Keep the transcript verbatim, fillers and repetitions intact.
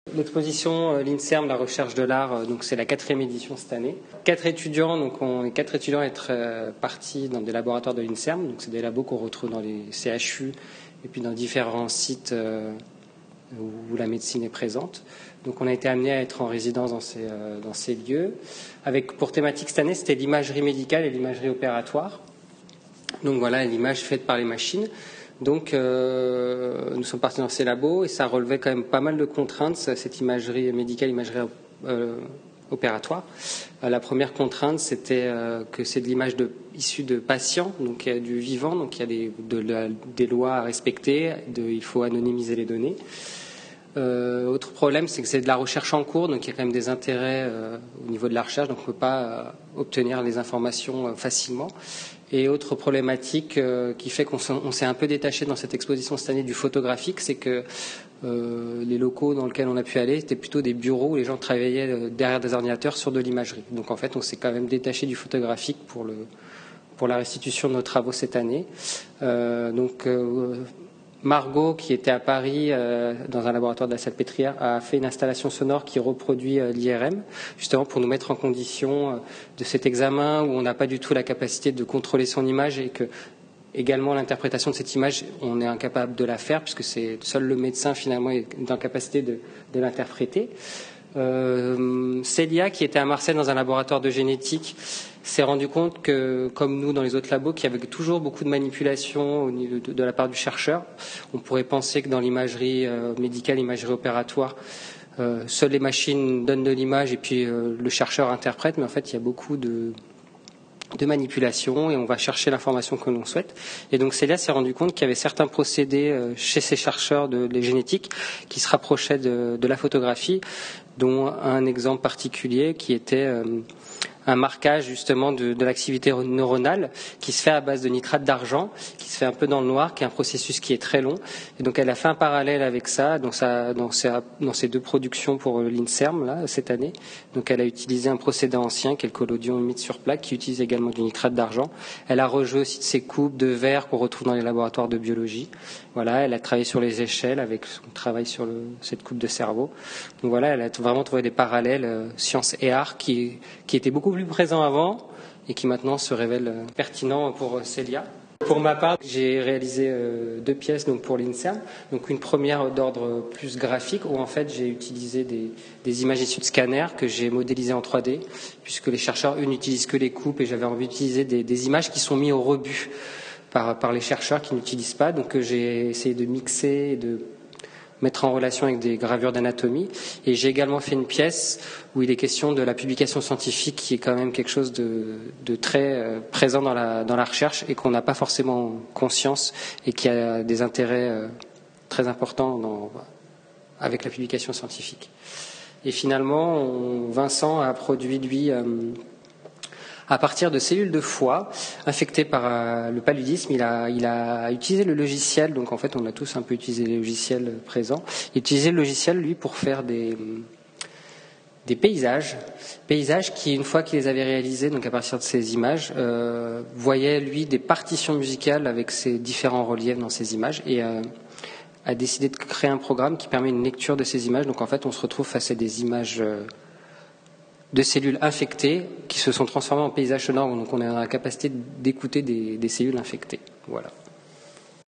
L'exposition euh, l'INSERM, la recherche de l'art, euh, donc c'est la quatrième édition cette année. Quatre étudiants, donc on est quatre étudiants à être euh, partis dans des laboratoires de l'INSERM, donc c'est des labos qu'on retrouve dans les C H U et puis dans différents sites euh, où la médecine est présente. Donc on a été amenés à être en résidence dans ces, euh, dans ces lieux. Avec pour thématique cette année, c'était l'imagerie médicale et l'imagerie opératoire. Donc voilà, l'image faite par les machines. Donc, euh, nous sommes partis dans ces labos et ça relevait quand même pas mal de contraintes, cette imagerie médicale, imagerie euh, opératoire. Euh, la première contrainte, c'était euh, que c'est de l'image de, issue de patients, donc il y a du vivant, donc il y a des, de la, des lois à respecter, de, il faut anonymiser les données. Euh, autre problème, c'est que c'est de la recherche en cours, donc il y a quand même des intérêts euh, au niveau de la recherche, donc on ne peut pas euh, obtenir les informations euh, facilement. Et autre problématique euh, qui fait qu'on s'est un peu détaché dans cette exposition cette année du photographique, c'est que euh, les locaux dans lesquels on a pu aller étaient plutôt des bureaux où les gens travaillaient euh, derrière des ordinateurs sur de l'imagerie. Donc en fait, on s'est quand même détaché du photographique pour, le, pour la restitution de nos travaux cette année. Euh, donc euh, Margot, qui était à Paris euh, dans un laboratoire de la Salpêtrière, a fait une installation sonore qui reproduit euh, l'I R M, justement pour nous mettre en condition euh, de cet examen où on n'a pas du tout la capacité de contrôler son image et que également l'interprétation de cette image, on est incapable de la faire puisque c'est seul le médecin finalement est en capacité de, de l'interpréter. Euh, Célia, qui était à Marseille dans un laboratoire de génétique, s'est rendu compte que, comme nous dans les autres labos, qu'il y avait toujours beaucoup de manipulation au niveau de, de la part du chercheur. On pourrait penser que dans l'imagerie euh, médicale, l'imagerie opératoire, euh, seules les machines donnent de l'image et puis euh, le chercheur interprète, mais en fait il y a beaucoup de, de manipulation et on va chercher l'information que l'on souhaite. Et donc Célia s'est rendu compte qu'il y avait certains procédés euh, chez ces chercheurs de, de génétique qui se rapprochaient de, de la photographie, dont un exemple particulier qui était euh, un marquage justement de, de l'activité neuronale qui se fait à base de nitrate d'argent, qui se fait un peu dans le noir, qui est un processus qui est très long. Et donc elle a fait un parallèle avec ça dans, sa, dans, sa, dans ses deux productions pour l'INSERM là, cette année. Donc elle a utilisé un procédé ancien qui est le collodion humide sur plaque, qui utilise également du nitrate d'argent. Elle a rejoué aussi de ses coupes de verre qu'on retrouve dans les laboratoires de biologie. Voilà, elle a travaillé sur les échelles avec son travail sur le, cette coupe de cerveau. Donc voilà, elle a vraiment trouvé des parallèles euh, sciences et art qui, qui étaient beaucoup plus présents avant et qui maintenant se révèlent euh, pertinents pour euh, Célia. Pour ma part, j'ai réalisé euh, deux pièces donc pour l'INSERM. Donc une première d'ordre plus graphique où en fait j'ai utilisé des, des images issues de scanners que j'ai modélisées en trois D puisque les chercheurs eux n'utilisent que les coupes et j'avais envie d'utiliser des, des images qui sont mises au rebut par, par les chercheurs qui n'utilisent pas. Donc j'ai essayé de mixer et de mettre en relation avec des gravures d'anatomie. Et j'ai également fait une pièce où il est question de la publication scientifique qui est quand même quelque chose de, de très euh, présent dans la, dans la recherche et qu'on n'a pas forcément conscience et qui a des intérêts euh, très importants dans, avec la publication scientifique. Et finalement, on, Vincent a produit, lui, euh, à partir de cellules de foie infectées par euh, le paludisme, il a, il a utilisé le logiciel, donc en fait on a tous un peu utilisé les logiciels présents, il a utilisé le logiciel lui pour faire des, des paysages, paysages qui une fois qu'il les avait réalisés, donc à partir de ces images, euh, voyait lui des partitions musicales avec ces différents reliefs dans ces images et euh, a décidé de créer un programme qui permet une lecture de ces images, donc en fait on se retrouve face à des images euh, de cellules infectées qui se sont transformées en paysages sonores. Donc on a la capacité d'écouter des, des cellules infectées. Voilà.